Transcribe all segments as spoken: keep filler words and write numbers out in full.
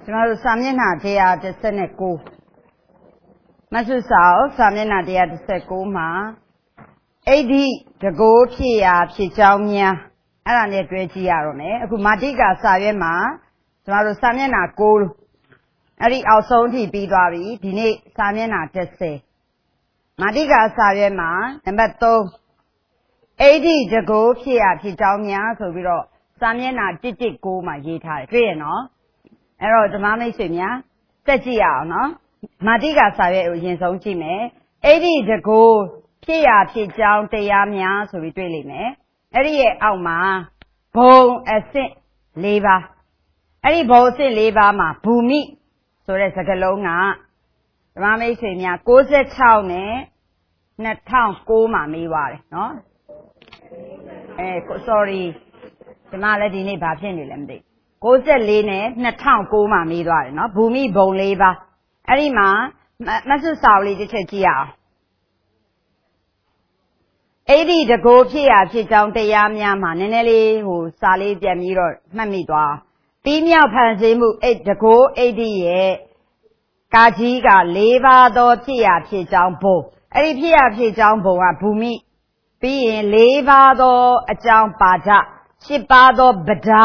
ကျမတို့စာမျက်နှာone thirty-nineမဆုစာအုပ်စာမျက်နှာone thirty-nineမှာဣဒ္ဓိတကိုးဖြစ်ရာဖြစ်ကြောင်းများအဲ့ဒါနဲ့တွဲကြည့်ရတော့မယ်အခုမာတိကာစာရွက်မှာကျမတို့စာမျက်နှာnineအဲ့ဒီအောက်ဆုံးထိပြီးသွားပြီဒီနေ့စာမျက်နှာtenမာတိကာစာရွက်မှာနံပါတ်threeဣဒ္ဓိတကိုးဖြစ်ရာဖြစ်ကြောင်းများဆိုပြီးတော့စာမျက်နှာone nineteenမှာရေးထားတယ်တွေ့ရနော်အဲ့တော့ဓမ္မမိတ်ဆွေများတက်ကြည့်ရအောင်နော်မာတိကာစာရွက်ကိုရင်ဆုံးကြည့်မယ်ဣဒ္ဓိတကိုးဖြစ်ရာဖြစ်ကြောင်းတရားများဆိုပြီးတွေ့လိမ့်မယ်အဲ့ဒီရဲ့အောက်မှာဘုံအဆင့်၄ပါးအဲ့ဒီဘုံအဆင့်၄ပါးမှာဘူမိဆိုတဲ့စကားလုံးကဓမ္မမိတ်ဆွေများninety-sixနဲ့two thousand nineမှာမေးပါတယ်နော်အဲ sorry ဒီမှာလည်းဒီနေ့ဘာဖြစ်နေလဲမသိninety-fourနဲ့two thousand nineမှာမေးသွားတယ်နော်ဘူမိဘုံ၄ပါးအဲ့ဒီမှာမဆုစာအုပ်လေးတစ်ချက်ကြည့်ရအောင်ဣဒ္ဓိတကိုးဖြစ်ရာဖြစ်ကြောင်းတရားများမှာနည်းနည်းလေးဟိုစာလေးပြန်ပြီးတော့မှတ်မိသွားပြီးမြောက်ဖန်ဆင်းမှုဣတကိုးဣဒ္ဓိရဲ့ကာကြီးက၄ပါးသောဖြစ်ရာဖြစ်ကြောင်းဘုံအဲ့ဒီဖြစ်ရာဖြစ်ကြောင်းဘုံကဘူမိပြီးရင်၄ပါးသောအကြောင်းပါဒeightပါးသောပဒ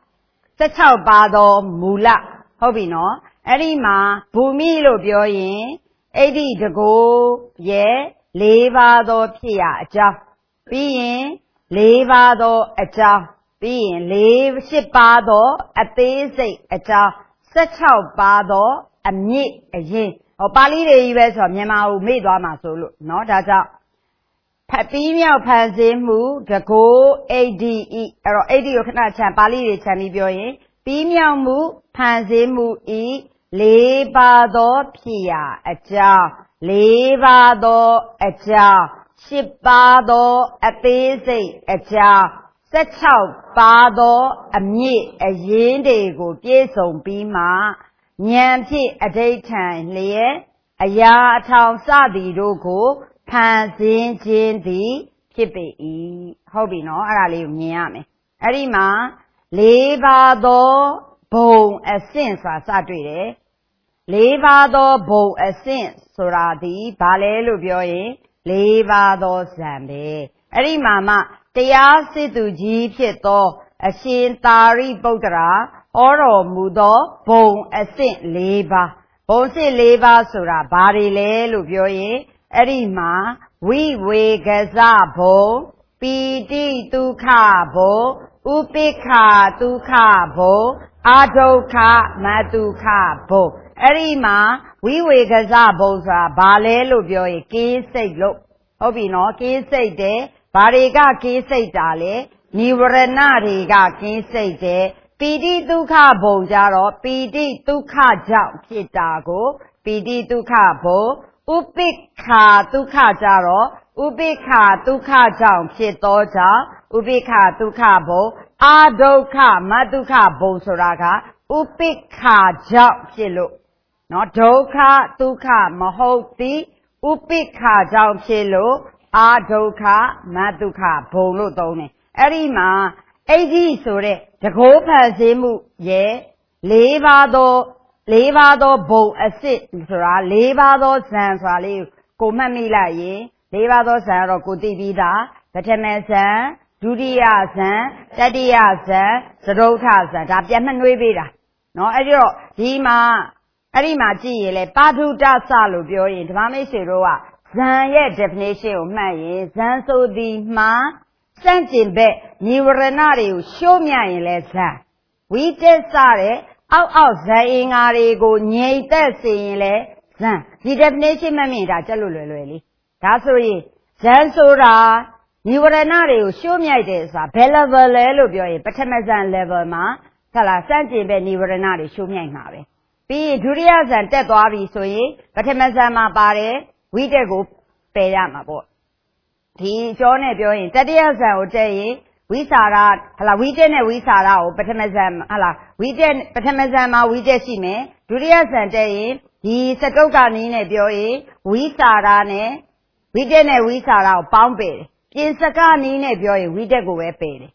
sixteenပါးသောမူလဟုတ်ပြီနော်အဲ့ဒီမှာဘူမိလို့ပြောရင်ဣဒ္ဓိတကိုးရဲ့၄ပါးသောဖြစ်ရာအကြောင်းပြီးရင်၄ပါးသောအကြောင်းပြီးရင်eightပါးသောအသေးစိတ်အကြောင်းsixteenပါးသောအမြင့်အရင်ဟောပါဠိတွေကြီးပဲဆိုတော့မြန်မာကိုမေ့သွားမှာဆိုလို့เนาะဒါကြောင့်ဖပြီးမြောက်ဖန်ဆင်းမှုတကိုးဣဒ္ဓိဤအဲ့တော့ဣဒ္ဓိကိုခဏချမ်းပါဠိတွေချမ်းပြီးပြောရင်ပြီးမြောက်မှုဖန်ဆင်းမှုဤ၄ပါးသောဖြစ်ရာအကြောင်း၄ပါးသောအကြောင်းeightပါးသောအသေးစိတ်အကြောင်းsixteenပါးသောအမြင့်အရင်းတွေကိုပြည့်စုံပြီးမှဉာဏ်ဖြင့်အဓိဋ္ဌာန်လျက်အရာအထောင်စသည်တို့ကိုဖန်ဆင်းခြင်းသည်ဖြစ်ပေ၏ဟုတ်ပြီနော်အဲ့ဒါလေးကိုမြင်ရမယ်အဲ့ဒီမှာ၄ပါးသောဘုံအဆင့်ဆိုတာစတွေ့တယ်၄ပါးသောဘုံအဆင့်ဆိုတာဒီဘာလဲလို့ပြောရင်၄ပါးသောဇံပဲအဲ့ဒီမှာမှတရားစစ်သူကြီးဖြစ်သောအရှင်သာရိပုတ္တရာဟောတော်မူသောဘုံအဆင့်၄ပါးဘုံအဆင့်၄ပါးဆိုတာဘာတွေလဲလို့ပြောရင်အဲ့ဒီမှာဝိဝေကဇဘုံပီတိဒုက္ခဘုံဥပိ္ပခဒုက္ခဘုံအာဒုက္ခမဒုက္ခဘုံအဲ့ဒီမှာဝိဝေကဇဘုံဆိုတာဘာလဲလို့ပြောရင်ကင်းစိတ်လို့ဟုတ်ပြီနော်ကင်းစိတ်တယ်ဘာတွေကကင်းစိတ်တာလဲနိဝရဏတွေကကင်းစိတ်တယ်ပီတိဒုက္ခဘုံကြတော့ပီတိဒုက္ခကြောင့်ဖြစ်တာကိုပီတိဒုက္ခဘုံဥပိ္ပခဒုက္ခကြတော့ဥပိ္ပခဒုက္ခကြောင့်ဖြစ်သောကြောင့်ဥပိ္ပခဒုက္ခဘုံအာဒုက္ခမဒုက္ခဘုံဆိုတာကဥပိ္ပခကြောင့်ဖြစ်လို့နော်ဒုက္ခဒုက္ခမဟုတ်သည်ဥပိ္ပခကြောင့်ဖြစ်လို့အာဒုက္ခမဒုက္ခဘုံလို့သုံးတယ်အဲ့ဒီမှာဣဒ္ဓိဆိုတဲ့တကိုးဖန်ဆင်းမှုရဲ့၄ပါးသော၄ပါးသောဘုံအစစ်ဆိုတာ၄ပါးသောဇံဆိုတာလေးကိုမှတ်မိလိုက်ရင်၄ပါးသောဇံကတော့ကိုသိပြီးသားပထမဇံဒုတိယဇံတတိယဇံသရုဋ္ဌဇံဒါပြန်မှနှွေးပေးတာနော်အဲ့ဒီတော့ဒီမှာအဲ့ဒီမှာကြည့်ရင်လေပါထုတ္တစလို့ပြောရင်ဓမ္မမိတ်ဆွေတို့ကဇံရဲ့ definition ကိုမှတ်ရင်ဇံဆိုသည်မှာစန့်ကျင်ဘက်နိဝရဏတွေကိုရှိုးမြရင်လဲဇံဝိတက်စတဲ့အောက်အောက်ဇံအင်္ဂါတွေကိုငြိမ်သက်စေရင်လဲဇံဒီ definition မှတ်မြင်တာကြက်လို့လွယ်လွယ်လေးဒါဆိုရင်ဇံဆိုတာနိဝရဏတွေကိုရှိုးမြိုက်တယ်ဆိုတာဘယ် level လဲလို့ပြောရင်ပထမဇံ level မှာဟုတ်လားစန့်ကျင်ဘက်နိဝရဏတွေရှိုးမြိုက်မှာပဲပြီးရင်ဒုတိယဇံတက်သွားပြီဆိုရင်ပထမဇံမှာပါတယ်ဝိတက်ကိုပယ်ရမှာပေါ့ဒီအကျော်နဲ့ပြောရင်တတိယဇံကိုတက်ရင်ဝိစာရဟလာဝိတက်နဲ့ဝိစာရကိုပထမဇံဟလာဝိတက်ပထမဇံမှာဝိတက်ရှိမယ်ဒုတိယဇံတက်ရင်ဒီစတုတ်ကနည်းနဲ့ပြောရင်ဝိစာရနဲ့ဝိတက်နဲ့ဝိစာရကိုပေါင်းပယ်တယ်ပြင်စကနည်းနဲ့ပြောရင်ဝိတက်ကိုပဲပယ်တယ်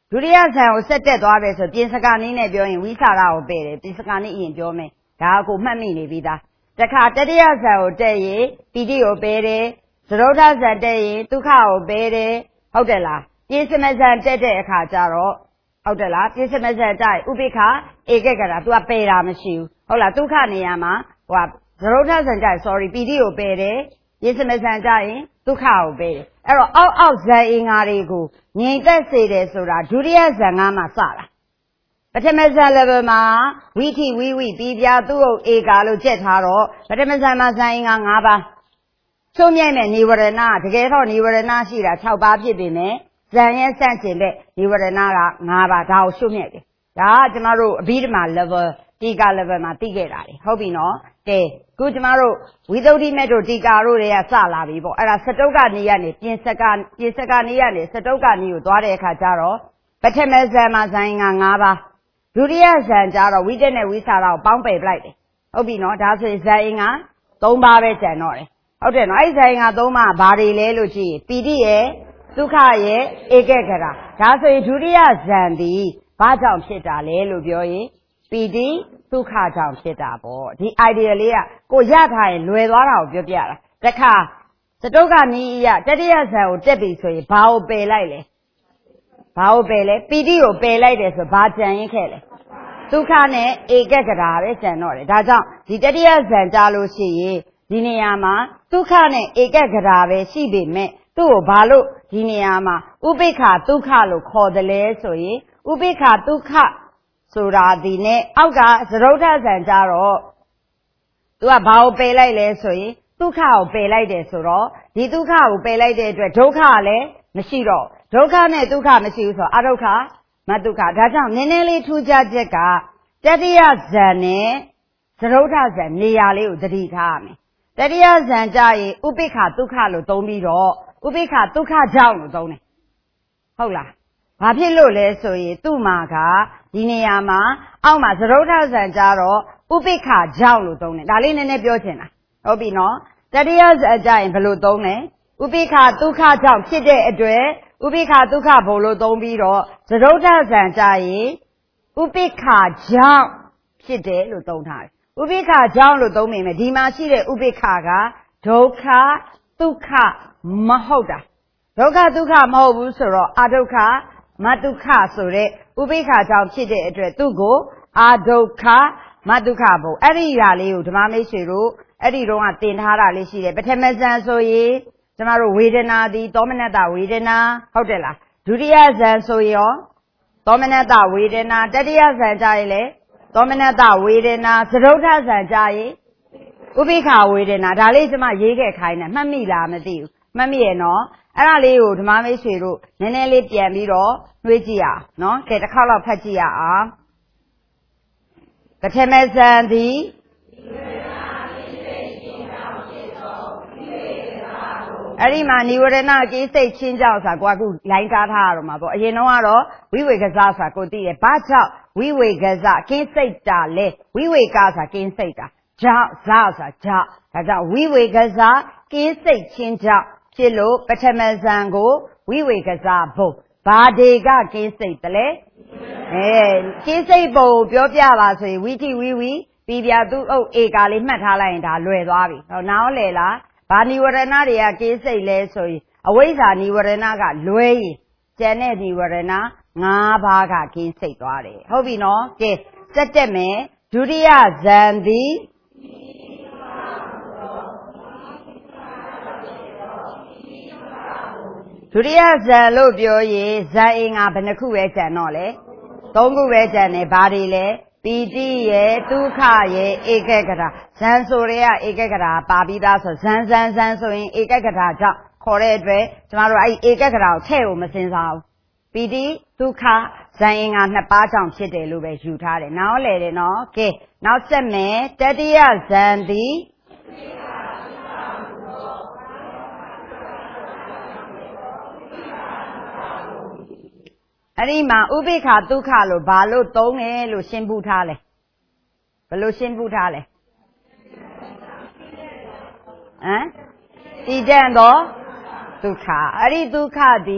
ဒုတိယဇန်ကိုဆက်တက်သွားပဲဆိုပြင်စကာနည်းနဲ့ပြောရင်ဝိသရာကိုပယ်တယ်ပြင်စကာနည်းအရင်ပြောမယ်ဒါကိုမှတ်မိနေပြီးသားတခါတတိယဇန်ကိုတက်ရင်ပီတိကိုပယ်တယ်သရုဒ္ဓဇန်တက်ရင်ဒုက္ခကိုပယ်တယ်ဟုတ်တယ်လားပြင်စမဇန်တက်တဲ့အခါကျတော့ဟုတ်တယ်လားပြင်စမဇန်တက်ဥပိ္ပခဧကကရာ तू ကပယ်တာမရှိဘူးဟုတ်လားဒုက္ခနေရာမှာဟိုသရုဒ္ဓဇန်တက် sorry ပီတိကိုပယ်တယ်ပြင်စမဇန်တက်ရင်ဒုက္ခကိုပယ်တယ်အဲ့တော့အောက်အောက်ဇန်အင်္ဂါတွေကိုငြိမ်သက်စေတယ်ဆိုတာဒုတိယဇန်ကမှစတာပထမဇန် level မှာဝိထိဝိဝိပြီးပြသူ့ဟုတ်ဧကာလို့ကြက်ထားတော့ပထမဇန်မှာဇန်အင်္ဂါ၅ပါးချုပ်မြိုက်မဲ့နိဝရဏတကယ်တော့နိဝရဏရှိတာ၆ပါးဖြစ်ပေမဲ့ဇန်ရဲ့စန့်ကျင်တဲ့နိဝရဏက၅ပါးဒါကိုချုပ်မြိုက်တယ်ဒါကကျမတို့အဘိဓမ္မာ level တီကာ level မှာသိခဲ့တာလေဟုတ်ပြီနော်ကဲခုကျမတို့ဝိသုဒ္ဓိမေတို့တီကာတို့တွေကစလာပြီပေါ့အဲ့ဒါစတုတ်ကနေရနေပြင်စကပြင်စကနေရနေစတုတ်ကနေကိုသွားတဲ့အခါကျတော့ပထမဇန်မှာဇန်အင်္ဂါ၅ပါးဒုတိယဇန်ကျတော့ဝိတက်နဲ့ဝိသရာကိုပေါင်းပယ်ပလိုက်တယ်ဟုတ်ပြီနော်ဒါဆိုရင်ဇန်အင်္ဂါ၃ပါးပဲကျန်တော့တယ်ဟုတ်တယ်နော်အဲ့ဇန်အင်္ဂါ၃ပါးဘာတွေလဲလို့ကြည့်ရင်ပီတိရဲ့ဒုက္ခရဲ့ဧကကရာဒါဆိုရင်ဒုတိယဇန်ဒီဘာကြောင့်ဖြစ်တာလဲလို့ပြောရင်ပီတိဒုက္ခကြောင့်ဖြစ်တာပေါ့ဒီ idea လေးကကိုရထားရင်လွယ်သွားတာကိုပြောပြတာတခါစတုတ်ကနီးအရတတိယဇန်ကိုတက်ပြီဆိုရင်ဘာကိုပယ်လိုက်လဲဘာကိုပယ်လဲပီတိကိုပယ်လိုက်တယ်ဆိုဘာကြံရင်ခဲ့လဲဒုက္ခနဲ့ဧကကရာပဲကြံတော့တယ်ဒါကြောင့်ဒီတတိယဇန်ကြားလို့ရှိရင်ဒီနေရာမှာဒုက္ခနဲ့ဧကကရာပဲရှိပေမဲ့သူ့ကိုဘာလို့ဒီနေရာမှာဥပိ္ပခဒုက္ခလို့ခေါ်တယ်လဲဆိုရင်ဥပိ္ပခဒုက္ခဆိုတာဒီနဲ့အောက်ကသရုဒ္ဓဇန်ကြတော့သူကဘာကိုပယ်လိုက်လဲဆိုရင်ဒုက္ခကိုပယ်လိုက်တယ်ဆိုတော့ဒီဒုက္ခကိုပယ်လိုက်တဲ့အတွက်ဒုက္ခကလည်းမရှိတော့ဒုက္ခနဲ့ဒုက္ခမရှိဘူးဆိုတော့အဒုက္ခမဒုက္ခဒါကြောင့်နည်းနည်းလေးထူးခြားချက်ကတတိယဇန်နဲ့သရုဒ္ဓဇန်နေရာလေးကိုသတိထားရမယ်တတိယဇန်ကြရင်ဥပိ္ပခဒုက္ခလို့သုံးပြီးတော့ဥပိ္ပခဒုက္ခကြောင့်လို့သုံးတယ်ဟုတ်လားဘာဖြစ်လို့လဲဆိုရင်သူ့မှာကဒီနေရာမှာအောက်မှာသရုဒ္ဓဇန်ကြတော့ဥပိ္ပခကြောင့်လို့သုံးတယ်ဒါလေးနည်းနည်းပြောချင်တာဟုတ်ပြီနော်တတိယဇန်ကြရင်ဘယ်လိုသုံးလဲဥပိ္ပခဒုက္ခကြောင့်ဖြစ်တဲ့အတွက်ဥပိ္ပခဒုက္ခဘုံလို့သုံးပြီးတော့သရုဒ္ဓဇန်ကြရင်ဥပိ္ပခကြောင့်ဖြစ်တယ်လို့သုံးထားတယ်ဥပိ္ပခကြောင့်လို့သုံးမိမယ်ဒီမှာရှိတဲ့ဥပိ္ပခကဒုက္ခဒုက္ခမဟုတ်တာဒုက္ခဒုက္ခမဟုတ်ဘူးဆိုတော့အဒုက္ခမဒုက္ခဆိုတဲ့ဥပိ္ပခကြောင့်ဖြစ်တဲ့အတွက်သူ့ကိုအဒုက္ခမဒုက္ခဘုံအဲ့ဒီဓာလေးကိုဓမ္မမိတ်ဆွေတို့အဲ့ဒီတော့ကတင်ထားတာလေးရှိတယ်ပထမဇန်ဆိုရင်ကျမတို့ဝေဒနာသည်သောမနတဝေဒနာဟုတ်တယ်လားဒုတိယဇန်ဆိုရင်ရောသောမနတဝေဒနာတတိယဇန်ကြရင်လေသောမနတဝေဒနာသရုဒ္ဓဇန်ကြရင်ဥပိ္ပခဝေဒနာဒါလေးကျမရေးခဲ့ခိုင်းတယ်မှတ်မိလားမသိဘူးမှတ်မိရဲ့နော်အဲ့ဒါလေးကိုဓမ္မမိတ်ဆွေတို့နည်းနည်းလေးပြန်ပြီးတော့တွေးကြည့်အောင်နော်ကဲတစ်ခါတော့ဖတ်ကြည့်ရအောင်ပထမဇန်သည်အဲ့ဒီမှာနိဝရဏအကိစိတ်ချင်းကြောက်ဆိုတာကိုကခုလိုင်းကားထားရတော့မှာပေါ့အရင်တော့ကတော့ဝိဝေကစားဆိုတာကိုသိတယ်ဘာကြောင့်ဝိဝေကစားကင်းစိတ်တာလဲဝိဝေကဆိုတာကင်းစိတ်တာကြောင့်ဇာဆိုတာကြောင့်ဒါကြောင့်ဝိဝေကစားကင်းစိတ်ချင်းကြောင့်ဖြစ်လို့ပထမဇန်ကိုဝိဝေကစားဘုံဘာဒေကကင်းစိတ်တလဲအဲကင်းစိတ်ဘုံပြောပြပါဆိုရင်ဝိတိဝိဝိပြီးပြသူ့အုပ်ဧကာလေးမှတ်ထားလိုက်ရင်ဒါလွယ်သွားပြီဟောနားလေလားဘာနိဝရဏတွေကကိစိတ်လဲဆိုရင်အဝိဇ္ဇာနိဝရဏကလွဲရင်ကျန်တဲ့နိဝရဏ၅ပါးကကိစိတ်သွားတယ်ဟုတ်ပြီနော်ကဲစက်တက်မယ်ဒုတိယဇန်သည်ဒုတိယဇန်လို့ပြောရင်ဇန်အင်္ဂါဘယ်နှခုပဲကျန်တော့လဲသုံးခုပဲကျန်တယ်ဘာတွေလဲပီတိရဲ့ဒုက္ခရဲ့ဧကကရာဇန်ဆိုရဲကဧကကရာပါပြီးသားဆိုဇန်ဇန်ဇန်ဆိုရင်ဧကကရာကြောင့်ခေါ်တဲ့အတွက်ကျမတို့အဲ့ဒီဧကကရာကိုထည့်ဖို့မစင်စားဘူးပီတိဒုက္ခဇန်အင်္ဂါနှစ်ပါးကြောင့်ဖြစ်တယ်လို့ပဲယူထားတယ်နောက်လေတယ်နော်ကဲနောက်ဆက်မယ်တတိယဇန်သည်အဲ့ဒီမှာဥပိ္ပခဒုက္ခလို့ဘာလို့သုံးတယ်လို့ရှင်းပူးထားလဲဘယ်လိုရှင်းပူးထားလဲဟမ်တည်တံ့သောဒုက္ခအဲ့ဒီဒုက္ခသည်ဟ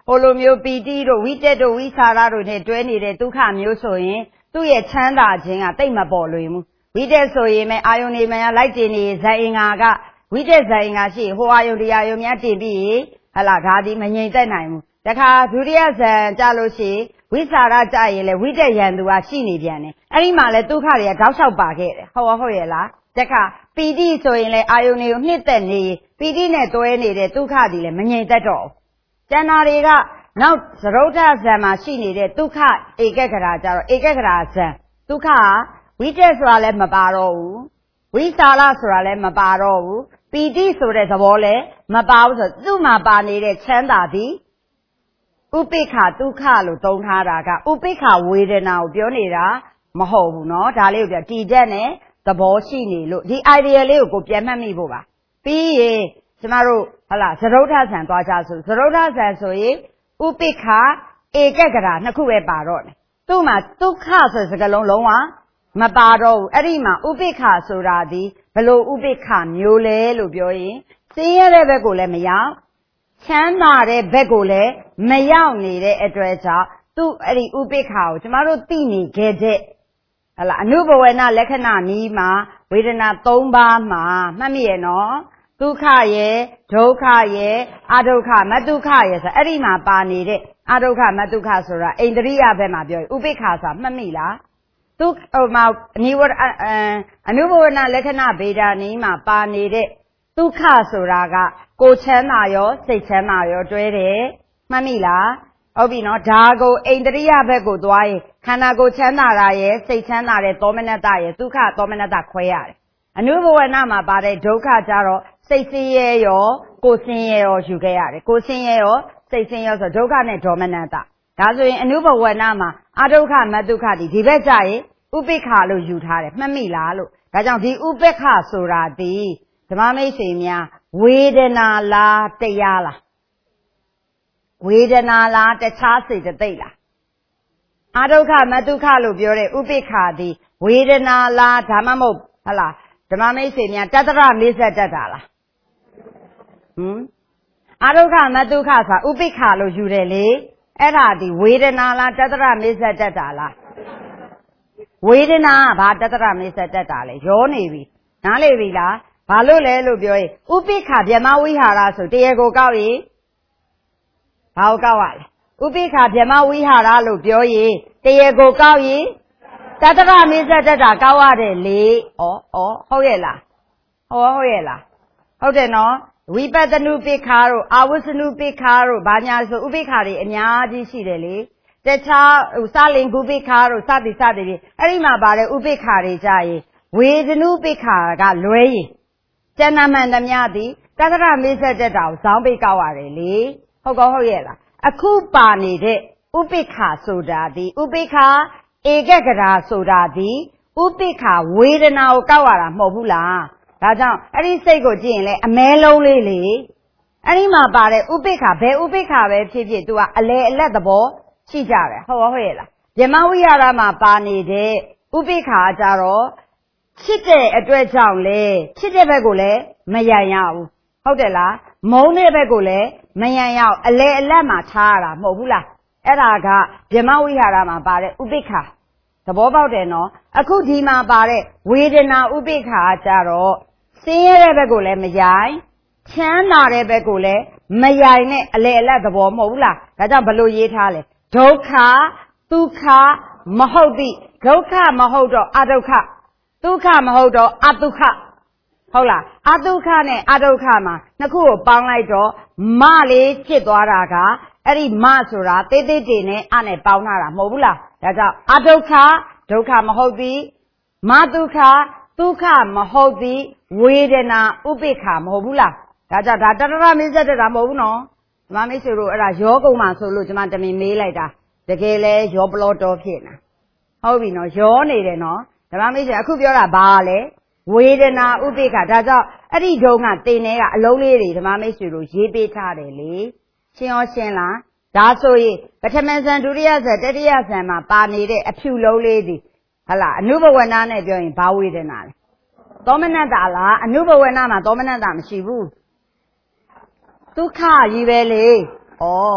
ဟိုလိုမျိုးပီတိတို့ဝိတက်တို့ဝိသရာတို့နဲ့တွဲနေတဲ့ဒုက္ခမျိုးဆိုရင်သူ့ရဲ့ချမ်းသာခြင်းကတိတ်မပေါ်လွင်ဘူးဝိတက်ဆိုရင်မဲ့အာယုန်နေမှလိုက်တင်နေဇာအင်္ဂါကဝိတက်ဇာအင်္ဂါရှိဟိုအာယုန်တရားယုံများတင်ပြီးဟလာဒါဒီမငြိမ်သက်နိုင်ဘူးတခါဒုတိယဇန်ကြလို့ရှိဝိသရာကြရင်လေဝိတက်ရန်သူကရှိနေပြန်တယ်အဲ့ဒီမှာလေဒုက္ခတွေကတောက်လျှောက်ပါခဲ့တယ်ဟုတ်ဟုတ်ရဲ့လားတခါပီတိဆိုရင်လေအာယုန်တွေကိုနှစ်သက်နေပီတိနဲ့တွဲနေတဲ့ဒုက္ခတွေလည်းမငြိမ်သက်တော့ကျန်တာတွေကနောက်သရုဒ္ဓဇံမှာရှိနေတဲ့ဒုက္ခဧကဂရာကြတော့ဧကဂရာဇံဒုက္ခဝိတက်ဆိုတာလည်းမပါတော့ဘူးဝိသရာဆိုတာလည်းမပါတော့ဘူးပီတိဆိုတဲ့သဘောလည်းမပါဘူးဆိုသူ့မှာပါနေတဲ့ချမ်းသာသည်ဥပိ္ပခဒုက္ခလို့သုံးထားတာကဥပိ္ပခဝေဒနာကိုပြောနေတာမဟုတ်ဘူးเนาะဒါလေးကိုပြောတည်တဲ့နဲ့သဘောရှိနေလို့ဒီ idea လေးကိုကိုပြန်မှတ်မိဖို့ပါပြီးရင်ကျမတို့ဟလာသရုဒ္ဓဇံသွားကြဆိုသရုဒ္ဓဇံဆိုရင်ဥပိ္ပခဧကဂရာနှစ်ခုပဲပါတော့တယ်သူ့မှာဒုက္ခဆိုစကားလုံးလုံးဝမပါတော့ဘူးအဲ့ဒီမှာဥပိ္ပခဆိုတာဒီဘလို့ဥပိ္ပခမျိုးလဲလို့ပြောရင်စင်းရတဲ့ဘက်ကိုလည်းမရောက်ချမ်းသာတဲ့ဘက်ကိုလည်းမရောက်နေတဲ့အတွက်ကြောင့်သူ့အဲ့ဒီဥပိ္ပခကိုကျမတို့သိနေခဲ့တဲ့ဟလာအနုဘဝနာလက္ခဏာနီးမှာဝေဒနာ၃ပါးမှာမှတ်မိရဲ့နော်ဒုက္ခရဲ့ဒုက္ခရဲ့အဒုက္ခမတုခရဲ့ဆိုအဲ့ဒီမှာပါနေတဲ့အဒုက္ခမတုခဆိုတာအိန္ဒြိယဘက်မှာပြောဥပိ္ပခဆိုတာမှတ်မိလားသူဟိုမှာအနိဝရအနုဘဝနာလက္ခဏာဗေဒာနီးမှာပါနေတဲ့ဒုက္ခဆိုတာကကိုချမ်းသာရောစိတ်ချမ်းသာရောတွဲတယ်မှတ်မိလားဟုတ်ပြီနော်ဒါကိုအိန္ဒြိယဘက်ကိုသွားရင်ခန္ဓာကိုယ်ချမ်းသာတာရဲ့စိတ်ချမ်းသာတဲ့သောမနတရဲ့ဒုက္ခသောမနတခွဲရတယ်အနုဘဝနာမှာပါတဲ့ဒုက္ခကြတော့စိတ်ဆင်းရဲရောကိုယ်ဆင်းရဲရောယူခဲ့ရတယ်ကိုယ်ဆင်းရဲရောစိတ်ဆင်းရဲဆိုဒုက္ခနဲ့ဒေါမနတဒါဆိုရင်အနုဘဝနာမှာအဒုက္ခမဒုက္ခဒီဒီဘက်ကြရင်ဥပိ္ပခလို့ယူထားတယ်မှတ်မိလားလို့ဒါကြောင့်ဒီဥပိ္ပခဆိုတာဒီဓမ္မမိတ်ဆွေများဝေဒနာလားတရားလားဝေဒနာလားတခြားစေတသိက်လားအဒုက္ခမဒုက္ခလို့ပြောတဲ့ဥပိ္ပခသည်ဝေဒနာလားဒါမှမဟုတ်ဟလားဓမ္မမိတ်ဆွေများတတ္တရမေဆက်တတ်တာလားဟမ်အဒုက္ခမဒုက္ခဆိုတာဥပိ္ပခလို့ယူတယ်လေအဲ့ဒါဒီဝေဒနာလားတတ္တရမေဆက်တတ်တာလားဝေဒနာကဘာတတ္တရမေဆက်တတ်တာလဲရောနေပြီနားလေပြီလားဘာလို့လဲလို့ပြောရင်ဥပိ္ပခဗြဟ္မဝိဟာရဆိုတရားကိုကောက်ရင်ဘာကိုကောက်ရလဲဥပိ္ပခဗြဟ္မဝိဟာရလို့ပြောရင်တရားကိုကောက်ရင်တတ္တရမေဆက်တတ်တာကောက်ရတယ်လေဩဩဟုတ်ရဲ့လားဟောဟုတ်ရဲ့လားဟုတ်တယ်နော်ဝိပဿနုပိ္ပခတို့အာဝစ္စနုပိ္ပခတို့ဘာညာဆိုဥပိ္ပခတွေအများကြီးရှိတယ်လေတခြားဟိုစလင်ကုပိ္ပခတို့စသည်စသည်တွေအဲ့ဒီမှာပါတဲ့ဥပိ္ပခတွေကြရင်ဝေဒနုပိ္ပခကလွဲရင်ကျန်နာမှန်သမျှသည်တတ္တရမေဆက်တတ်တာကိုဇောင်းပိတ်ကောက်ရတယ်လေဟုတ်ကောဟုတ်ရဲ့လားအခုပါနေတဲ့ဥပိ္ပခဆိုတာဒီဥပိ္ပခဧကဂရာဆိုတာဒီဥပိ္ပခဝေဒနာကိုကောက်ရတာမဟုတ်ဘူးလားဒါကြောင့်အဲ့ဒီစိတ်ကိုကြည့်ရင်လေအမဲလုံးလေးလေအဲ့ဒီမှာပါတဲ့ဥပိ္ပခဘယ်ဥပိ္ပခပဲဖြစ်ဖြစ် तू ကအလေအလတ်သဘောရှိကြတယ်ဟုတ်ဟုတ်ရဲ့လားဗြဟ္မဝိဟာရမှာပါနေတဲ့ဥပိ္ပခကြတော့ချစ်တဲ့အတွက်ကြောင့်လေချစ်တဲ့ဘက်ကိုလည်းမယံရဘူးဟုတ်တယ်လားမုန်းတဲ့ဘက်ကိုလည်းမယံရအောင်အလေအလတ်မှာထားရတာမဟုတ်ဘူးလားအဲ့ဒါကဗြဟ္မဝိဟာရမှာပါတဲ့ဥပိ္ပခသဘောပေါက်တယ်နော်အခုဒီမှာပါတဲ့ဝေဒနာဥပိ္ပခကြတော့ဆင်းရဲတဲ့ဘက်ကိုလည်းမယိုင်ချမ်းသာတဲ့ဘက်ကိုလည်းမယိုင်နဲ့အလေအလတ်သဘောမဟုတ်ဘူးလားဒါကြောင့်ဘလို့ရေးထားလဲဒုက္ခဒုက္ခမဟုတ်သည်ဒုက္ခမဟုတ်တော့အဒုက္ခဒုက္ခမဟုတ်တော့အတုခဟုတ်လားအတုခနဲ့အဒုက္ခမှာနှစ်ခုကိုပေါင်းလိုက်တော့မလေးဖြစ်သွားတာကအဲ့ဒီမဆိုတာတေးသေးတေနဲ့အနဲ့ပေါင်းထားတာမဟုတ်ဘူးလားဒါကြောင့်အဒုက္ခဒုက္ခမဟုတ်သည်မတုခဒုက္ခမဟုတ်သည်ဝေဒနာဥပိ္ပခမဟုတ်ဘူးလားဒါကြောင့်ဒါတတ္တရမေဆက်တတ်တာမဟုတ်ဘူးနော်ဓမ္မမိတ်ဆွေတို့အဲ့ဒါရောကုန်မှဆိုလို့ကျွန်မတမင်မေးလိုက်တာတကယ်လဲရောပလောတော်ဖြစ်နေဟုတ်ပြီနော်ရောနေတယ်နော်ဓမ္မမိတ်ဆွေအခုပြောတာဘာလဲဝေဒနာဥပိ္ပခဒါကြောင့်အဲ့ဒီတုန်းကတင်နေကအလုံးလေးတွေဓမ္မမိတ်ဆွေတို့ရေးပေးထားတယ်လေရှင်းရောရှင်းလားဒါဆိုရင်ပထမဇန်ဒုတိယဇန်တတိယဇန်မှာပါနေတဲ့အဖြူလုံးလေးဒီဟလာအနုဘဝနာနဲ့ပြောရင်ဘာဝေဒနာလဲသောမနတလားအနုဘဝနာမှာသောမနတမရှိဘူးဒုက္ခကြီးပဲလေဩ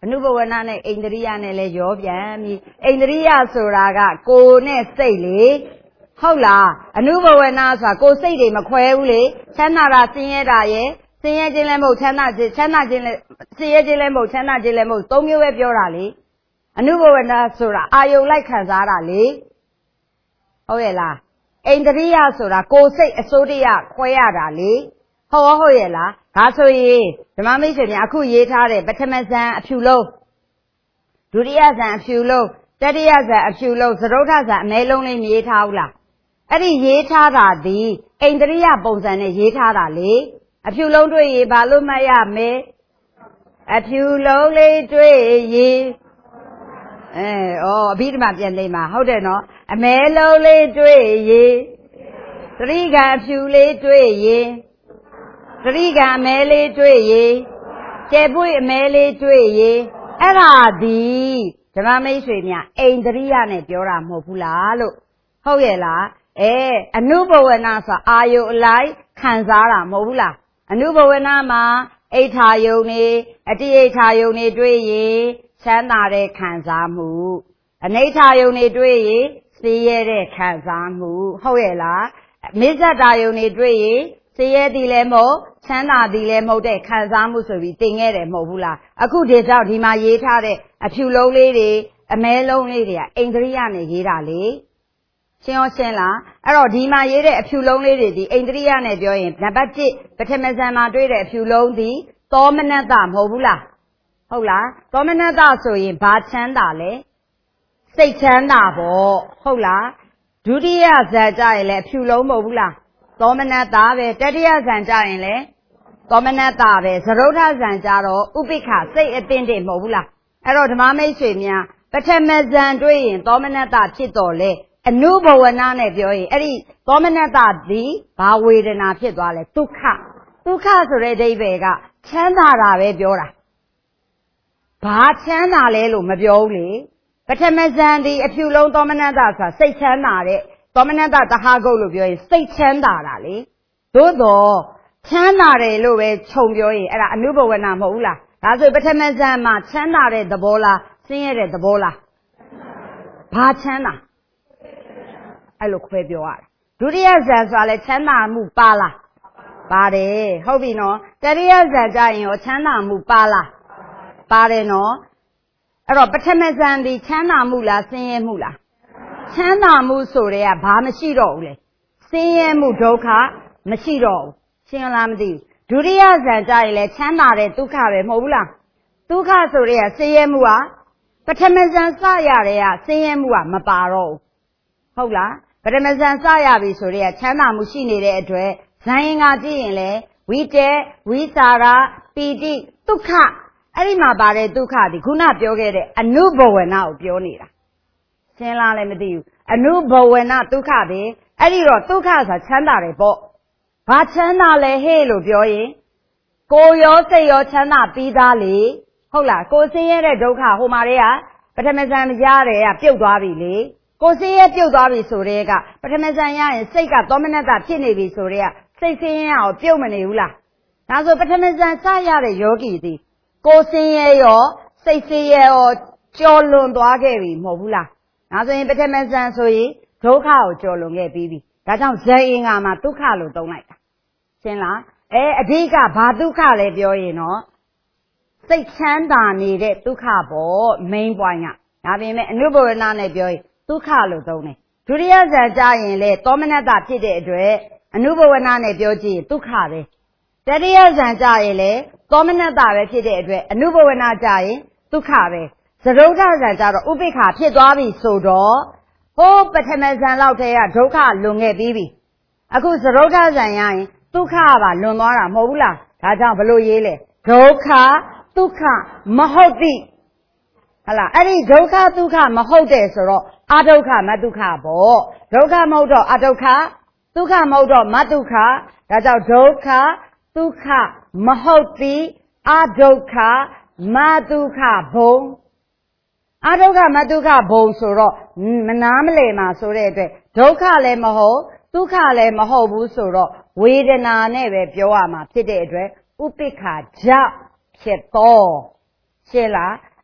အနုဘဝနာနဲ့အိန္ဒြိယနဲ့လည်းရောပြန်ပြီအိန္ဒြိယဆိုတာကကိုယ်နဲ့စိတ်လေဟုတ်လားအနုဘဝနာဆိုတာကိုယ်စိတ်တွေမခွဲဘူးလေချမ်းသာတာဆင်းရဲတာရဲ့ဆင်းရဲခြင်းလည်းမဟုတ်ချမ်းသာခြင်းချမ်းသာခြင်းလည်းဆင်းရဲခြင်းလည်းမဟုတ်ချမ်းသာခြင်းလည်းမဟုတ်သုံးမျိုးပဲပြောတာလေအနုဘဝနာဆိုတာအာယုံလိုက်ခံစားတာလေဟုတ်ရဲ့လားအိန္ဒြိယဆိုတာကိုယ်စိတ်အစိုးရခွဲရတာလေဟုတ်ဟုတ်ရဲ့လားဒါဆိုရင်ဓမ္မမိတ်ဆွေများအခုရေးထားတဲ့ပထမဇန်အဖြူလုံးဒုတိယဇန်အဖြူလုံးတတိယဇန်အဖြူလုံးသရုတ်ထဇန်အမဲလုံးလေးရေးထားဘူးလားအဲ့ဒီရေးထားတာဒီအိန္ဒြိယပုံစံနဲ့ရေးထားတာလေအဖြူလုံးတွေ့ရင်ဘာလို့မှတ်ရမလဲအဖြူလုံးလေးတွေ့ရင်အဲဩအဘိဓမ္မာပြန်သိမှာဟုတ်တယ်နော်အမဲလုံးလေးတွေ့ရင်သတိကံအဖြူလေးတွေ့ရင်သတိကံအမဲလေးတွေ့ရင်ကျဲပွေအမဲလေးတွေ့ရင်အဲ့ဒါဒီဓမ္မမိတ်ဆွေများအိန္ဒြိယနဲ့ပြောတာမဟုတ်ဘူးလားလို့ဟုတ်ရဲ့လားအဲအနုဘဝနာဆိုအာယုအလိုက်ခံစားတာမဟုတ်ဘူးလားအနုဘဝနာမှာအိဋ္ဌာယုံနေအတိအိဋ္ဌာယုံနေတွေ့ရင်ချမ်းသာတဲ့ခံစားမှုအနိဋ္ဌာယုံနေတွေ့ရင်ဆင်းရဲတဲ့ခံစားမှုဟုတ်ရဲ့လားမစ္ဆတာယုံနေတွေ့ရင်ဆင်းရဲသည်လည်းမဟုတ်ချမ်းသာသည်လည်းမဟုတ်တဲ့ခံစားမှုဆိုပြီးသင်ခဲ့တယ်မဟုတ်ဘူးလားအခုဒီကြောင့်ဒီမှာရေးထားတဲ့အဖြူလုံးလေးတွေအမဲလုံးလေးတွေကအိန္ဒြိယနဲ့ရေးတာလေရှင်းရောရှင်းလားအဲ့တော့ဒီမှာရေးတဲ့အဖြူလုံးလေးတွေဒီအိန္ဒြိယနဲ့ပြောရင်နံပါတ်တစ်ပထမဇန်မှာတွေ့တဲ့အဖြူလုံးဒီသောမနတမဟုတ်ဘူးလားဟုတ်လားသောမနတဆိုရင်ဘာချမ်းသာလဲစိတ်ချမ်းသာပေါ့ဟုတ်လားဒုတိယဇန်ကြရင်လည်းအဖြူလုံးမဟုတ်ဘူးလားသောမနတပဲတတိယဇန်ကြရင်လည်းသောမနတပဲသရုတ်ထဇန်ကြတော့ဥပိ္ပခစိတ်အသင်းတည်းမဟုတ်ဘူးလားအဲ့တော့ဓမ္မမိတ်ဆွေများပထမဇန်တွေ့ရင်သောမနတဖြစ်တော်လေအနုဘဝနာနဲ့ပြောရင်အဲ့ဒီသောမနတသည်ဘာဝေဒနာဖြစ်သွားလဲဒုက္ခဒုက္ခဆိုတဲ့အဓိပ္ပာယ်ကချမ်းသာတာပဲပြောတာဘာချမ်းသာလဲလို့မပြောဘူးလေပထမဇန်ဒီအဖြူလုံးသောမနတဆိုတာစိတ်ချမ်းသာတဲ့သောမနတသဟာဂုတ်လို့ပြောရင်စိတ်ချမ်းသာတာလေသို့တော့ချမ်းသာတယ်လို့ပဲခြုံပြောရင်အဲ့ဒါအနုဘဝနာမဟုတ်ဘူးလားဒါဆိုပထမဇန်မှာချမ်းသာတဲ့သဘောလားဆင်းရဲတဲ့သဘောလားဘာချမ်းသာအဲ့လိုခွဲပြောရတာဒုတိယဇန်ဆိုတာလဲချမ်းသာမှုပါလားပါတယ်ဟုတ်ပြီနော်တတိယဇန်ကြရင်ရောချမ်းသာမှုပါလားပါတယ်နော်အဲ့တော့ပထမဇန်ဒီချမ်းသာမှုလားဆင်းရဲမှုလားချမ်းသာမှုဆိုတဲ့ကဘာမရှိတော့ဘူးလေဆင်းရဲမှုဒုက္ခမရှိတော့ဘူးရှင်းလားမသိဘူးဒုတိယဇန်ကြရင်လဲချမ်းသာတဲ့ဒုက္ခပဲမဟုတ်ဘူးလားဒုက္ခဆိုတဲ့ကဆင်းရဲမှုကပထမဇန်စရတဲ့ကဆင်းရဲမှုကမပါတော့ဘူးဟုတ်လားပထမဇန်စရပြီဆိုတဲ့ကချမ်းသာမှုရှိနေတဲ့အတွက်ဇန်ရင်ကကြည့်ရင်လေဝိတေဝိစာရပီတိဒုက္ခအဲ့ဒီမှာပါတဲ့ဒုက္ခဒီခုနပြောခဲ့တဲ့အနုဘဝနာကိုပြောနေတာရှင်းလားလည်းမသိဘူးအနုဘဝနာဒုက္ခပဲအဲ့ဒီတော့ဒုက္ခဆိုတာချမ်းသာတယ်ပေါ့ဘာချမ်းသာလဲဟဲ့လို့ပြောရင်ကိုယ်ရောစိတ်ရောချမ်းသာပြီးသားလေဟုတ်လားကိုယ်ဆင်းရဲတဲ့ဒုက္ခဟိုမှာတွေကပထမဇန်ရတယ်ကပြုတ်သွားပြီလေကိုယ်ဆင်းရဲပြုတ်သွားပြီဆိုတဲ့ကပထမဇန်ရရင်စိတ်ကသောမနတဖြစ်နေပြီဆိုတဲ့ကစိတ်ဆင်းရဲအောင်ပြုတ်မနေဘူးလားဒါဆိုပထမဇန်စရတဲ့ယောဂီသည်ကိုယ်ဆင်းရဲရောစိတ်ဆင်းရဲရောကျော်လွန်သွားခဲ့ပြီမဟုတ်ဘူးလားဒါဆိုရင်ပထမဇန်ဆိုရင်ဒုက္ခကိုကျော်လွန်ခဲ့ပြီးပြီဒါကြောင့်ဇန်အင်္ဂါမှာဒုက္ခလို့သုံးလိုက်တာရှင်းလားအဲအဓိကဘာဒုက္ခလဲပြောရင်တော့စိတ်ချမ်းသာနေတဲ့ဒုက္ခပေါ့ main point ကဒါပေမဲ့အနုဘဝနာနဲ့ပြောရင်ဒုက္ခလို့သုံးတယ်ဒုတိယဇန်ကြရင်လေသောမနတဖြစ်တဲ့အတွက်အနုဘဝနာနဲ့ပြောကြည့်ရင်ဒုက္ခပဲတတိယဇန်ကြရင်လေသောမနတပဲဖြစ်တဲ့အတွက်အနုဘဝနာကြရင်ဒုက္ခပဲသရုတ်ထဇန်ကြတော့ဥပိ္ပခဖြစ်သွားပြီဆိုတော့ဟိုးပထမဇန်လောက်တည်းကဒုက္ခလွန်ခဲ့ပြီးပြီအခုသရုတ်ထဇန်ရရင်ဒုက္ခပါလွန်သွားတာမဟုတ်ဘူးလားဒါကြောင့်ဘလို့ရေးလဲဒုက္ခဒုက္ခမဟုတ်သည်ဟလာအဲ့ဒီဒုက္ခဒုက္ခမဟုတ်တယ်ဆိုတော့အဒုက္ခမဒုက္ခပေါ့ဒုက္ခမဟုတ်တော့အဒုက္ခဒုက္ခမဟုတ်တော့မဒုက္ခဒါကြောင့်ဒုက္ခဒုက္ခမဟုတ်သည်အဒုက္ခမဒုက္ခဘုံအဒုက္ခမဒုက္ခဘုံဆိုတော့မနာမလဲမှာဆိုတဲ့အတွက်ဒုက္ခလည်းမဟုတ်ဒုက္ခလည်းမဟုတ်ဘူးဆိုတော့ဝေဒနာနဲ့ပဲပြောရမှာဖြစ်တဲ့အတွက်ဥပိ္ပခကြောင့်ဖြစ်တော့ရှင်းလား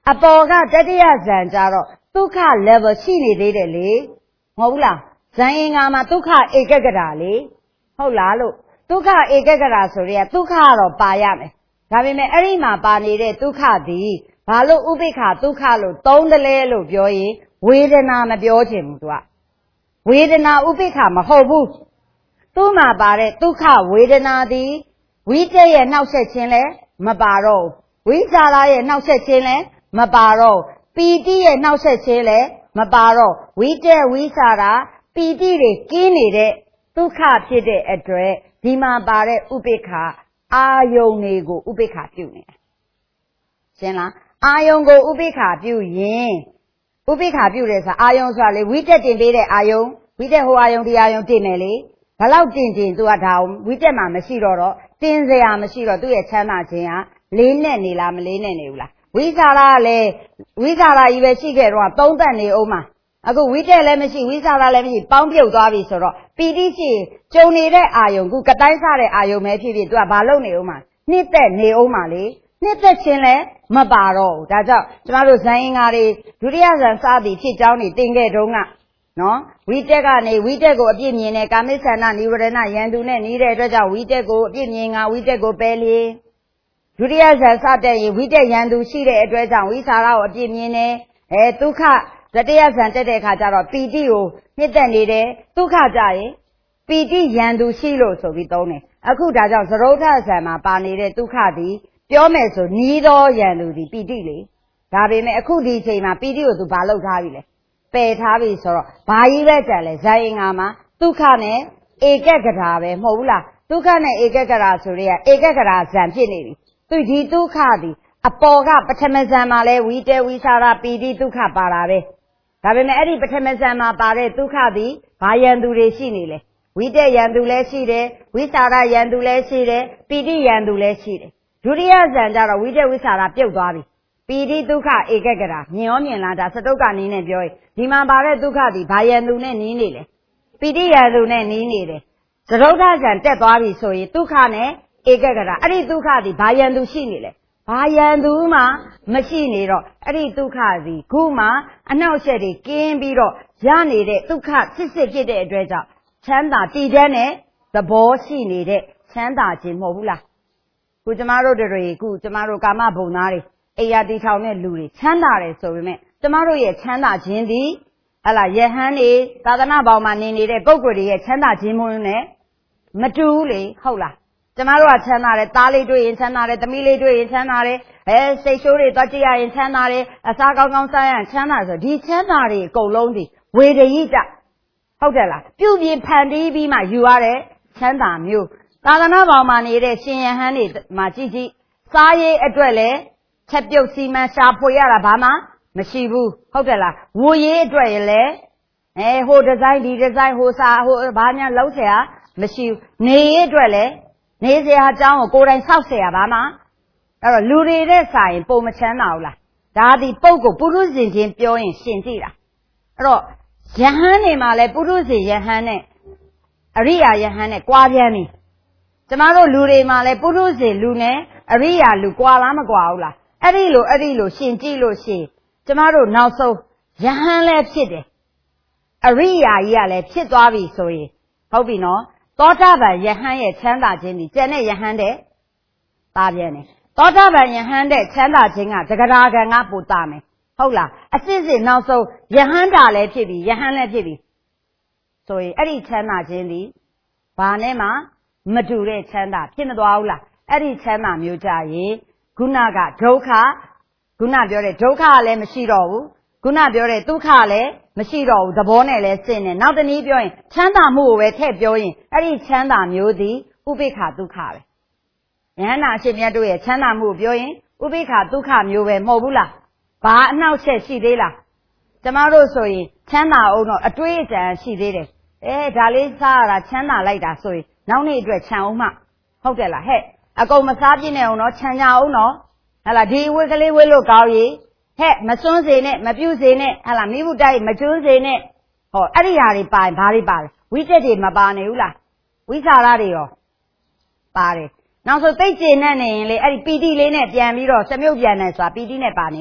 အပေါ်ကတတိယဇန်ကြတော့ဒုက္ခ level ရှိနေသေးတယ်လေမဟုတ်ဘူးလားဇန်အင်္ဂါမှာဒုက္ခဧကဂတာလေဟုတ်လားလို့ဒုက္ခဧကဂတာဆိုရဲဒုက္ခကတော့ပါရမယ်ဒါပေမဲ့အဲ့ဒီမှာပါနေတဲ့ဒုက္ခသည်ဘာလို့ဥပိ္ပခာဒုက္ခလို့သုံးတယ်လဲလို့ပြောရင်ဝေဒနာမပြောချင်ဘူးသူကဝေဒနာဥပိ္ပခာမဟုတ်ဘူးသူ့မှာပါတဲ့ဒုက္ခဝေဒနာသည်ဝိတက်ရဲ့နှောက်ဆက်ခြင်းလဲမပါတော့ဝိစာရရဲ့နှောက်ဆက်ခြင်းလဲမပါတော့ပီတိရဲ့နှောက်ဆက်ခြင်းလဲမပါတော့ဝိတက်ဝိစာရပီတိတွေကင်းနေတဲ့ဒုက္ခဖြစ်တဲ့အတွက်ဒီမှာပါတဲ့ဥပိ္ပခာအာယုန်တွေကိုဥပိ္ပခာပြုနေတာရှင်းလားအာယုန်ကိုဥပိ္ပခာပြုရင်ဥပိ္ပခာပြုတယ်ဆိုတာအာယုန်ဆိုတာလေဝိတက်တင်ပေးတဲ့အာယုန်ဝိတက်ဟိုအာယုန်ဒီအာယုန်တင်မယ်လေဘလောက်တင်တင်သူကဒါဝိတက်မှာမရှိတော့တော့တင်စရာမရှိတော့သူ့ရဲ့ချမ်းသာခြင်းဟာလေးနဲ့နေလားမလေးနဲ့နေဘူးလားဝိစာရကလည်းဝိစာရကြီးပဲရှိခဲ့တော့သုံးသက်နေအောင်မှာအခုဝိတက်လည်းမရှိဝိစာရလည်းမရှိပေါင်းပြုတ်သွားပြီဆိုတော့ပီတိရှိကြုံနေတဲ့အာယုံခုကတိုင်းစားတဲ့အာယုံပဲဖြစ်ဖြစ်သူကဘာလုပ်နေအောင်မှာနှစ်သက်နေအောင်မှာလေနှစ်သက်ခြင်းလည်းမပါတော့ဘူးဒါကြောင့်ကျမတို့ဇန်အင်္ဂါတွေဒုတိယဇန်စသည်ဖြစ်ကြောင်းနေတင်ခဲ့တုန်းကနော်ဝိတက်ကနေဝိတက်ကိုအပြည့်မြင်တဲ့ကာမိစ္ဆန္ဒនិဝရဏယန္တုနဲ့နေတဲ့အတွက်ကြောင့်ဝိတက်ကိုအပြည့်မြင်ငါဝိတက်ကိုပယ်လေဒုတိယဇန်စတဲ့ရင်ဝိတက်ယန္တုရှိတဲ့အတွက်ကြောင့်ဝိစာရကိုအပြည့်မြင်တယ်အဲဒုက္ခတတိယဇန်တက်တဲ့အခါကျတော့ပီတိကိုနှစ်သက်နေတယ်ဒုက္ခကြရင်ပီတိယန္တုရှိလို့ဆိုပြီးသုံးတယ်အခုဒါကြောင့်သရုဋ္ဌဇန်မှာပါနေတဲ့ဒုက္ခသည်ပြောမယ်ဆိုနီးသောယန္တုသည်ပီတိလေဒါပေမဲ့အခုဒီအချိန်မှာပီတိကိုသူဘာလုပ်ထားပြီလဲပယ်ထားပြီဆိုတော့ဘာကြီးပဲကြံလဲဇာယင်္ဂါမှာဒုက္ခနဲ့ဧကဂတာပဲမဟုတ်ဘူးလားဒုက္ခနဲ့ဧကဂတာဆိုရဲဧကဂတာဇံဖြစ်နေပြီသူဒီဒုက္ခသည်အပေါ်ကပထမဇံမှာလဲဝိတေဝိစာရပီတိဒုက္ခပါတာပဲဒါပေမဲ့အဲ့ဒီပထမဇံမှာပါတဲ့ဒုက္ခသည်ဘာယန္တုတွေရှိနေလဲဝိတေယန္တုလည်းရှိတယ်ဝိစာရယန္တုလည်းရှိတယ်ပီတိယန္တုလည်းရှိတယ်ဒုတိယဇံကျတော့ဝိတေဝိစာရပြုတ်သွားပြီပီတိဒုက္ခဧကဂတာမြင်ရောမြင်လားဒါစတုတ်ကနေနဲ့ပြောရင်ဒီမှာပါတဲ့ဒုက္ခသည်ဘာယန္တုနဲ့နီးနေလဲပီတိယန္တုနဲ့နီးနေတယ်သရုဋ္ဌဇံတက်သွားပြီဆိုရင်ဒုက္ခနဲ့ဧကဂတာအဲ့ဒီဒုက္ခသည်ဘာယန္တုရှိနေလဲဘာယန္တုမှမရှိနေတော့အဲ့ဒီဒုက္ခသည်ခုမှအနှောက်အယှက်တွေကင်းပြီးတော့ရနေတဲ့ဒုက္ခစစ်စစ်ဖြစ်တဲ့အတွက်ကြောင့်ချမ်းသာတည်တဲ့နဲ့သဘောရှိနေတဲ့ချမ်းသာခြင်းမဟုတ်ဘူးလားခုကျမတို့တွေခုကျမတို့ကာမဘုံသားတွေအိယာတီထောင်တဲ့လူတွေချမ်းသာတယ်ဆိုပေမဲ့ကျမတို့ရဲ့ချမ်းသာခြင်းသည်ဟလာယဟန်နေသာသနာ့ဘောင်မှာနေနေတဲ့ပုဂ္ဂိုလ်တွေရဲ့ချမ်းသာခြင်းမျိုးနဲ့မတူဘူးလေဟုတ်လားကျမတို့ကချမ်းသာတယ်သားလေးတွေ့ရင်ချမ်းသာတယ်သမီးလေးတွေ့ရင်ချမ်းသာတယ်အဲစိတ်ဆိုးတွေတွားကြည့်ရရင်ချမ်းသာတယ်အစားကောင်းကောင်းစားရရင်ချမ်းသာဆိုဒီချမ်းသာတွေအကုန်လုံးဒီဝေဒိတဟုတ်တယ်လားပြုပြင်ဖန်တီးပြီးမှယူရတဲ့ချမ်းသာမျိုးသာသနာ့ဘောင်မှာနေတဲ့ရှင်ယဟန်တွေမှာကြည့်ကြည့်စားရေးအတွက်လည်းချက်ပြုတ်စီမံရှာဖွေရတာဘာမှမရှိဘူးဟုတ်တယ်လားဝူရေးအတွက်ရလဲအဲဟိုဒီဇိုင်းဒီဒီဇိုင်းဟိုစာဟိုဘာညာလုံးเสียမရှိဘူးနေရေးအတွက်လဲနေเสียအကြောင်းကိုကိုယ်တိုင်ဆောက်เสียဘာမှအဲ့တော့လူတွေတဲ့စာရင်ပုံမချမ်းသာဘူးလားဒါဒီပုပ်ကိုပုရုဇဉ်ချင်းပြောရင်ရှင်ကြည့်တာအဲ့တော့ယဟန်နေမှာလဲပုရုဇဉ်ယဟန်နဲ့အရိယာယဟန်နဲ့ကွာပြန်ပြီကျမတို့လူတွေမှာလဲပုရုဇဉ်လူနဲ့အရိယာလူကွာလားမကွာဘူးလားအဲ့ဒီလိုအဲ့ဒီလိုရှင်ကြည့်လို့ရှင်ကျမတို့နောက်ဆုံးယဟန်လည်းဖြစ်တယ်အရိယာကြီးကလည်းဖြစ်သွားပြီဆိုရင်ဟုတ်ပြီနော်သောတာပန်ယဟန်ရဲ့ချမ်းသာခြင်းဒီကျန်တဲ့ယဟန်တဲ့ပါပြန်တယ်သောတာပန်ယဟန်တဲ့ချမ်းသာခြင်းကသဂရာကံကပိုတာမယ်ဟုတ်လားအစစ်စစ်နောက်ဆုံးယဟန်တာလည်းဖြစ်ပြီယဟန်လည်းဖြစ်ပြီဆိုရင်အဲ့ဒီချမ်းသာခြင်းဒီဘာနဲ့မှမတူတဲ့ချမ်းသာဖြစ်မသွားဘူးလားအဲ့ဒီချမ်းသာမျိုးကြရင်ခုနကဒုက္ခခုနပြောတဲ့ဒုက္ခလည်းမရှိတော့ဘူးခုနပြောတဲ့ဒုက္ခလည်းမရှိတော့ဘူးသဘောနဲ့လည်းရှင်းတယ်နောက်တနည်းပြောရင်ချမ်းသာမှုကိုပဲထည့်ပြောရင်အဲ့ဒီချမ်းသာမျိုးသည်ဥပိ္ပခာဒုက္ခပဲယဟန္တာအရှင်မြတ်တို့ရဲ့ချမ်းသာမှုကိုပြောရင်ဥပိ္ပခာဒုက္ခမျိုးပဲမဟုတ်ဘူးလားဘာအနှောက်အယှက်ရှိသေးလားကျမတို့ဆိုရင်ချမ်းသာအောင်တော့အတွေးအကြံရှိသေးတယ်အဲဒါလေးစားရတာချမ်းသာလိုက်တာဆိုရင်နောက်နေ့အတွက်ခြံအောင်မှဟုတ်တယ်လားဟဲ့အကုန်မစားပြည့်နေအောင်တော့ခြံကြအောင်တော့ဟလာဒီဝေကလေးဝေလို့ကောင်းရေဟဲ့မစွန်းစေနဲ့မပြုတ်စေနဲ့ဟလာမိဘူးတိုက်မကျွန်းစေနဲ့ဟောအဲ့ဒီဟာတွေပါရင်ဘာတွေပါလဲဝိတက်တွေမပါနေဘူးလားဝိစာရတွေရောပါတယ်နောက်ဆိုသိကျင်နဲ့နေရင်လေအဲ့ဒီပီတိလေးနဲ့ပြန်ပြီးတော့စမြုပ်ပြန်နေဆိုတာပီတိနဲ့ပါနေတဲ့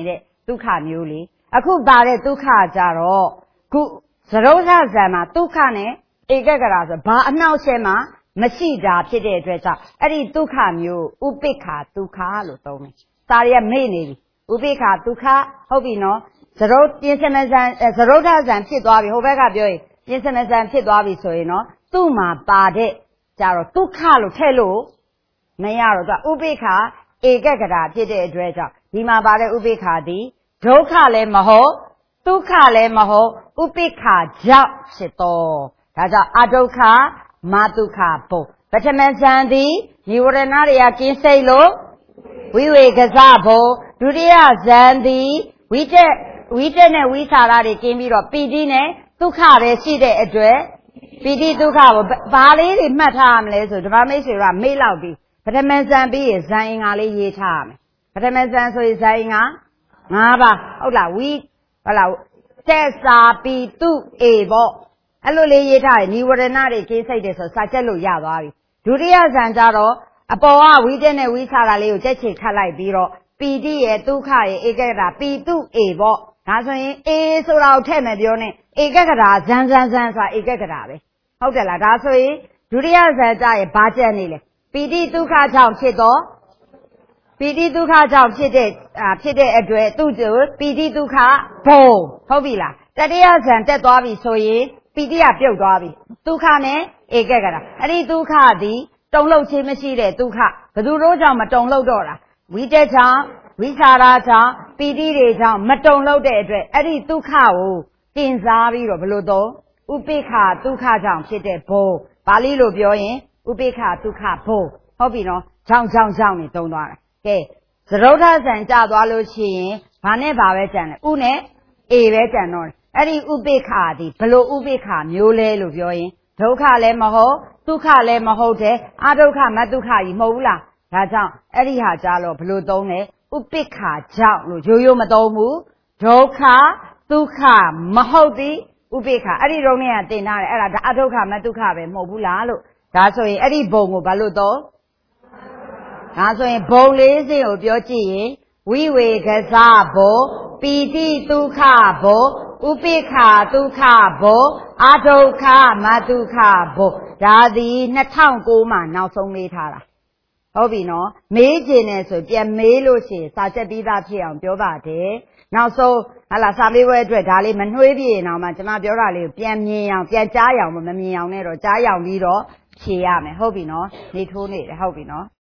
ဒုက္ခမျိုးလေအခုပါတဲ့ဒုက္ခကြတော့ခုသရုပ်ထဇံမှာဒုက္ခနဲ့ဧကဂရဆိုဘာအနှောက်အယှက်မှမရှိတာဖြစ်တဲ့အတွက်ကြောင့်အဲ့ဒီဒုက္ခမျိုးဥပိ္ပခာဒုက္ခလို့သုံးတယ်စာရီကမေ့နေပြီဥပိ္ပခာဒုက္ခဟုတ်ပြီနော်သရုပ်ပြင်စမဇံသရုပ်ထဇံဖြစ်သွားပြီဟိုဘက်ကပြောရင်ပြင်စမဇံဖြစ်သွားပြီဆိုရင်နော်သူ့မှာပါတဲ့ကြတော့ဒုက္ခလို့ထည့်လို့မရတော့သူဥပိ္ပခာဧကဂရဖြစ်တဲ့အတွက်ကြောင့်ဒီမှာပါတဲ့ဥပိ္ပခာသည်ဒုက္ခလည်းမဟုတ်ဒုက္ခလည်းမဟုတ်ဥပိ္ပခာကြောင့်ဖြစ်တော်ဒါကြောင့်အဒုက္ခမဒုက္ခဘုပထမဇန်သည်និဝရဏတွေကကင်းစိတ်လို့ဝိဝေကဇဘုဒုတိယဇန်သည်ဝိတက်ဝိတက်နဲ့ဝိသရာတွေကင်းပြီးတော့ပီတိနဲ့ဒုက္ခပဲရှိတဲ့အတွက်ပီတိဒုက္ခကိုဘာလေးတွေမှတ်ထားရမလဲဆိုဓမ္မမိတ်ဆွေကမေ့လောက်ပြီးပထမဇန်ပြီးရင်ဇန်အင်္ဂါလေးရေးထားရမယ်ပထမဇန်ဆိုရင်ဇန်အင်္ဂါ၅ပါးဟုတ်လားဝိဟုတ်လားသက်စာပီတုအေပေါ့အဲ့လိုလေးရေးထားရင်និဝရဏတွေကင်းစိတ်တယ်ဆိုစာချက်လို့ရသွားပြီဒုတိယဇန်ကြတော့အပေါ်ကဝိတက်နဲ့ဝိသရာလေးကိုတက်ချေခတ်လိုက်ပြီးတော့ပီတိရဲ့ဒုက္ခရဲ့ဧကဂရပီတုအေပေါ့ဒါဆိုရင်အေဆိုတာကိုထည့်မယ်ပြောနေဧကဂရဇန်ဇန်ဇန်ဆိုတာဧကဂရပဲဟုတ်တယ်လားဒါဆိုရင်ဒုတိယဇန်ကြရဲ့ဘာချက်နေလဲပီတိဒုက္ခကြောင့်ဖြစ်တော့ပီတိဒုက္ခကြောင့်ဖြစ်တဲ့ဖြစ်တဲ့အတွက်သူ့ကိုပီတိဒုက္ခဘုံဟုတ်ပြီလားတတိယဇန်တက်သွားပြီဆိုရင်ပီတိကပြုတ်သွားပြီဒုက္ခနဲ့ဧကဂရအဲ့ဒီဒုက္ခသည်တုံလှုပ်ခြင်းမရှိတဲ့ဒုက္ခဘယ်သူတို့ကြောင့်မတုံလှုပ်တော့တာဝိတက်ကြောင့်ဝိသရာကြောင့်ပီတိတွေကြောင့်မတုံလှုပ်တဲ့အတွက်အဲ့ဒီဒုက္ခကိုတင်စားပြီးတော့ဘယ်လိုတော့ဥပိ္ပခာဒုက္ခကြောင့်ဖြစ်တဲ့ဘုံပါဠိလိုပြောရင်ဥပိ္ပခာဒုက္ခဘုံဟုတ်ပြီနော်ကြောင့်ကြောင့်ကြောင့်နေတုံးသွားတာကဲသရုပ်ထဇံကြသွားလို့ရှိရင်ဘာနဲ့ဘာပဲကြံတယ်ဥနဲ့အေပဲကြံတော့အဲ့ဒီဥပိ္ပခာဒီဘလို့ဥပိ္ပခာမျိုးလဲလို့ပြောရင်ဒုက္ခလည်းမဟုတ်ဒုက္ခလည်းမဟုတ်တဲ့အဒုက္ခမဒုက္ခကြီးမဟုတ်ဘူးလားဒါကြောင့်အဲ့ဒီဟာကြတော့ဘလို့သုံးလဲဥပိ္ပခာကြောင့်လို့ရိုးရိုးမသုံးဘူးဒုက္ခဒုက္ခမဟုတ်သည်ဥပိ္ပခာအဲ့ဒီတုန်းကတင်ထားတယ်အဲ့ဒါအဒုက္ခမဒုက္ခပဲမဟုတ်ဘူးလားလို့ဒါဆိုရင်အဲ့ဒီဘုံကိုဘာလို့သုံးဒါဆိုရင်ဘုံလေးစင်းကိုပြောကြည့်ရင်ဝိဝေကဇဘုပီတိဒုက္ခဘုဥပိ္ပခာဒုက္ခဘုအဒုက္ခမဒုက္ခဘုဒါသည်နှစ်ထောင်ကိုမှနောက်ဆုံးမေးထားတာဟုတ်ပြီနော်မေးခြင်းနဲ့ဆိုပြန်မေးလို့ရှိရင်စာချက်ပြီးသားဖြစ်အောင်ပြောပါတယ်နောက်ဆုံးဟာလာစာမေးပွဲအတွက်ဒါလေးမနှွေးပြည့်အောင်မှကျွန်မပြောတာလေးကိုပြန်မြင်အောင်ပြန်ကြားရအောင်မမြင်အောင်နဲ့တော့ကြားရအောင်ပြီးတော့ဖြေရမယ်ဟုတ်ပြီနော်နေထိုးနေတယ်ဟုတ်ပြီနော်